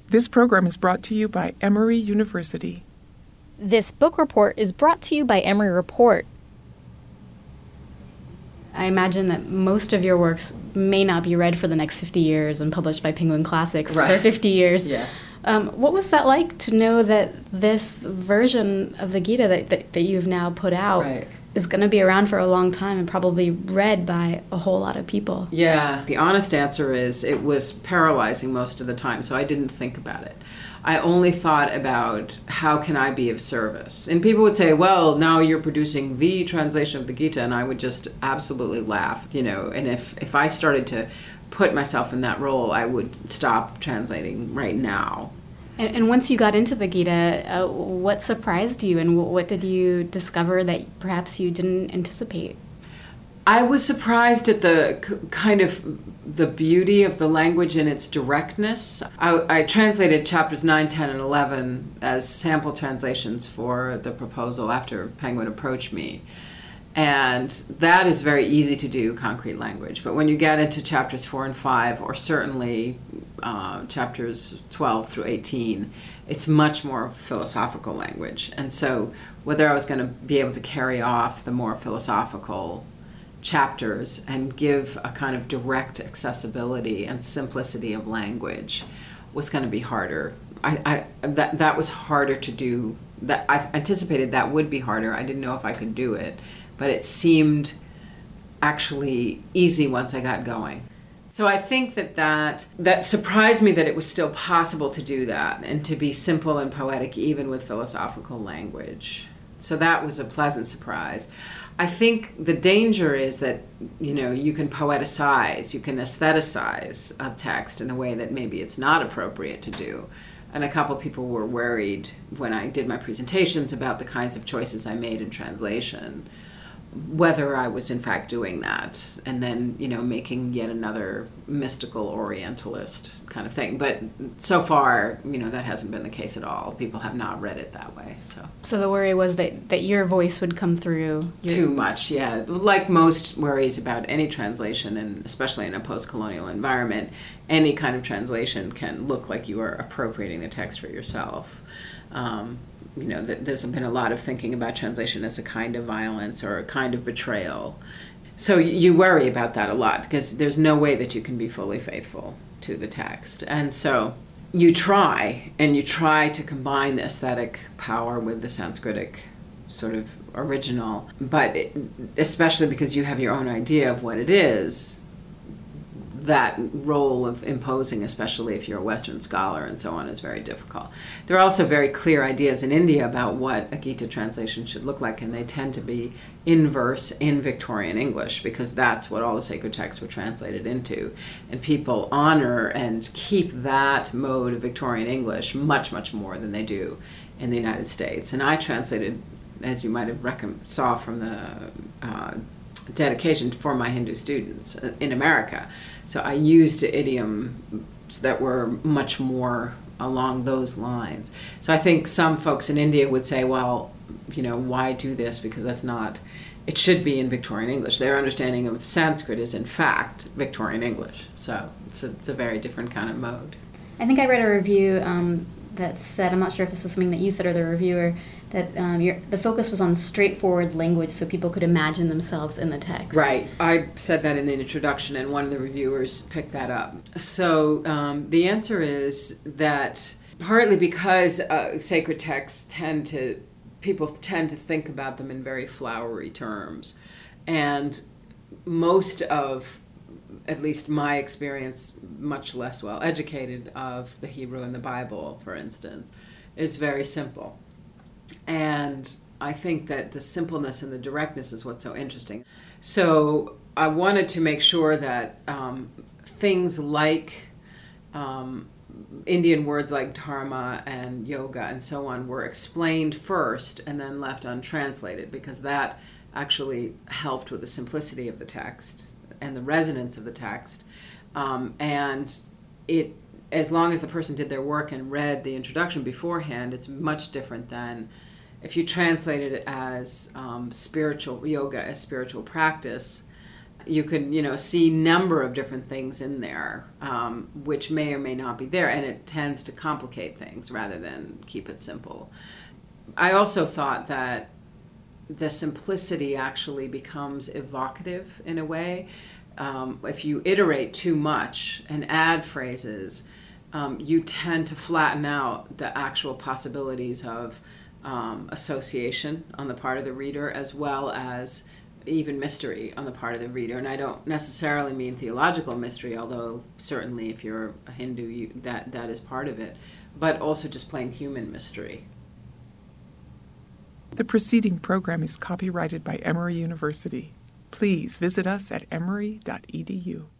This program is brought to you by Emory University. This book report is brought to you by Emory Report. I imagine that most of your works may not be read for the next 50 years and published by Penguin Classics for 50 years. Yeah. What was that like to know that this version of the Gita that you've now put out is going to be around for a long time and probably read by a whole lot of people? Yeah, the honest answer is it was paralyzing most of the time, so I didn't think about it. I only thought about how can I be of service. And people would say, well, now you're producing the translation of the Gita, and I would just absolutely laugh, and if I started to put myself in that role, I would stop translating right now. And once you got into the Gita, what surprised you, and what did you discover that perhaps you didn't anticipate? I was surprised at the beauty of the language and its directness. I translated chapters 9, 10, and 11 as sample translations for the proposal after Penguin approached me. And that is very easy to do, concrete language. But when you get into chapters 4 and 5, or certainly chapters 12 through 18, it's much more philosophical language. And so whether I was going to be able to carry off the more philosophical chapters and give a kind of direct accessibility and simplicity of language was going to be harder. That was harder to do. That I anticipated that would be harder. I didn't know if I could do it, but it seemed actually easy once I got going. So I think that surprised me that it was still possible to do that and to be simple and poetic even with philosophical language. So that was a pleasant surprise. I think the danger is that, you can poeticize, you can aestheticize a text in a way that maybe it's not appropriate to do. And a couple people were worried when I did my presentations about the kinds of choices I made in translation, whether I was in fact doing that, and then, making yet another mystical Orientalist kind of thing. But so far, that hasn't been the case at all. People have not read it that way. So the worry was that your voice would come through. Too much, yeah. Like most worries about any translation, and especially in a post-colonial environment, any kind of translation can look like you are appropriating the text for yourself. There's been a lot of thinking about translation as a kind of violence or a kind of betrayal. So you worry about that a lot because there's no way that you can be fully faithful to the text. And so you try to combine the aesthetic power with the Sanskritic sort of original, but especially because you have your own idea of what it is, that role of imposing, especially if you're a Western scholar and so on, is very difficult. There are also very clear ideas in India about what a Gita translation should look like, and they tend to be in verse in Victorian English because that's what all the sacred texts were translated into. And people honor and keep that mode of Victorian English much, much more than they do in the United States. And I translated, as you might have saw from the dedication for my Hindu students in America. So I used idioms that were much more along those lines. So I think some folks in India would say, well, why do this? Because it should be in Victorian English. Their understanding of Sanskrit is in fact Victorian English. So it's a very different kind of mode. I think I read a review that said, I'm not sure if this was something that you said or the reviewer, that the focus was on straightforward language so people could imagine themselves in the text. Right. I said that in the introduction, and one of the reviewers picked that up. So the answer is that partly because sacred texts people tend to think about them in very flowery terms. And most of, at least my experience, much less well educated, of the Hebrew and the Bible, for instance, is very simple. And I think that the simpleness and the directness is what's so interesting. So I wanted to make sure that things like Indian words like dharma and yoga and so on were explained first and then left untranslated, because that actually helped with the simplicity of the text and the resonance of the text. And it, as long as the person did their work and read the introduction beforehand, it's much different than if you translate it as spiritual yoga, as spiritual practice, You could, see number of different things in there, which may or may not be there, and it tends to complicate things rather than keep it simple. I also thought that the simplicity actually becomes evocative in a way. If you iterate too much and add phrases, you tend to flatten out the actual possibilities of association on the part of the reader, as well as even mystery on the part of the reader. And I don't necessarily mean theological mystery, although certainly if you're a Hindu, that is part of it, but also just plain human mystery. The preceding program is copyrighted by Emory University. Please visit us at emory.edu.